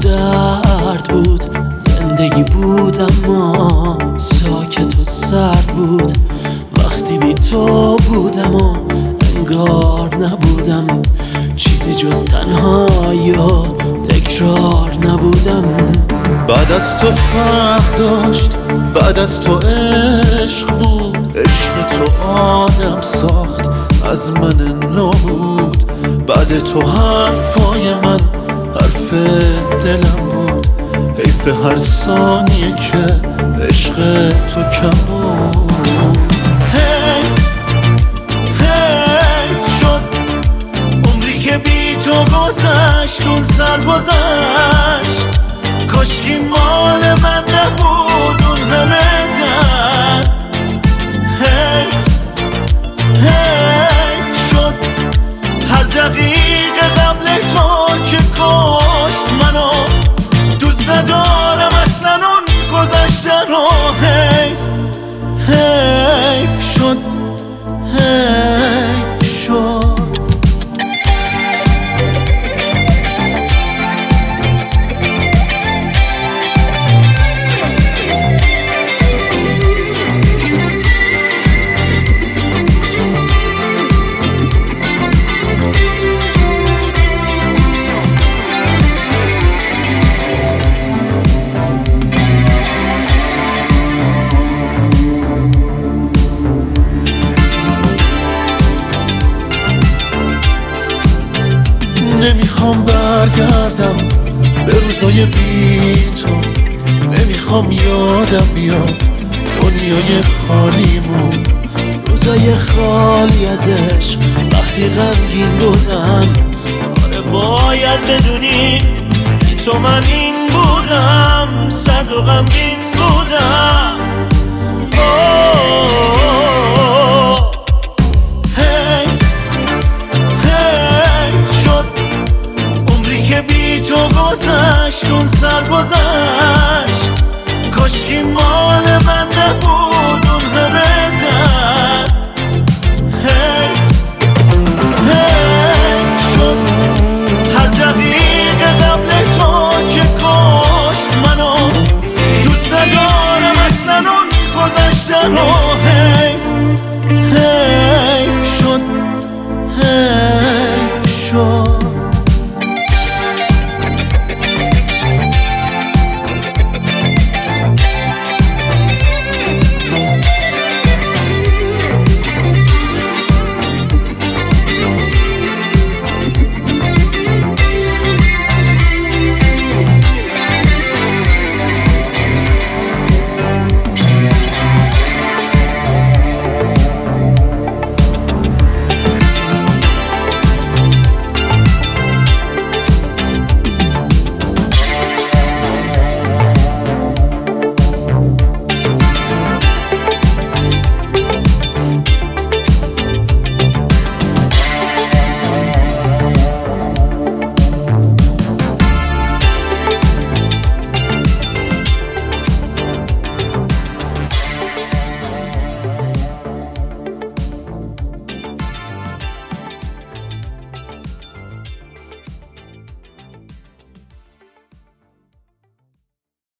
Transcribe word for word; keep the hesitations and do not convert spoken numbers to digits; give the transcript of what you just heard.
درد بود، زندگی بود اما ساکت و سرد بود. وقتی بی تو بودم و انگار نبودم، چیزی جز تنهایی و تکرار نبودم. بعد از تو فرق داشت، بعد از تو عشق بود، عشق تو آدم ساخت از من نابود. بعد تو حرفای من حرف دلم بود، حیف هر ثانیه که عشق تو کم بود. حیف حیف شد عمری که بی تو گذشت، اون سر گذشت. کاشکی مال من نبود اون همه درد. حیف حیف شد هر دقیقه قبل تو که کشت منو. دوست ندارم اصلا اون گذشته رو. حیف حیف شد حیف شد. نمیخوام برگردم به روزای بی تو، نمیخوام یادم بیاد دنیای خالیمون. روزای خالی از عشق وقتی غمگین بودم. آره باید بدونی بی تو من این بودم، سرد و غمگین بودم. حیف حیف شد عمری که بی تو گذشت، اون